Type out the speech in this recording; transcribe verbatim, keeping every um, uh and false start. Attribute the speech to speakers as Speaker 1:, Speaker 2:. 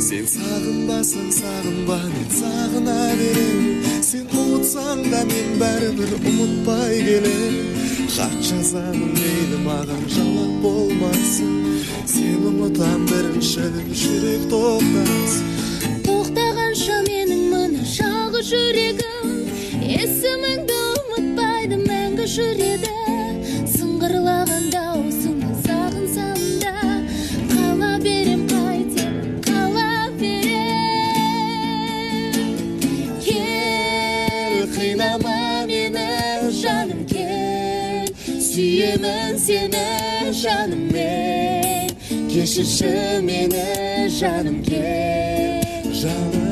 Speaker 1: Sen sağınбасаң sağınба, мен сағына берем. Sen ұмытсаң да мен бәрібір ұмытпай келем. Хат жазамын мейлі маған жауап болмасын. Sen ұмытам бірінші жүрек тоқтасын.
Speaker 2: Тоқтағанша менің мына жалғыз жүрегім, есіміңді ұмытпайды мәңгі жүреді. Сыңғырлаған даусыңды сағынсам да, қала берем қайтем, қала берем. Кел, қинама мені жаным, кел, сүйемін сені жаным мен. Кешірші мені жаным, кел, жаным.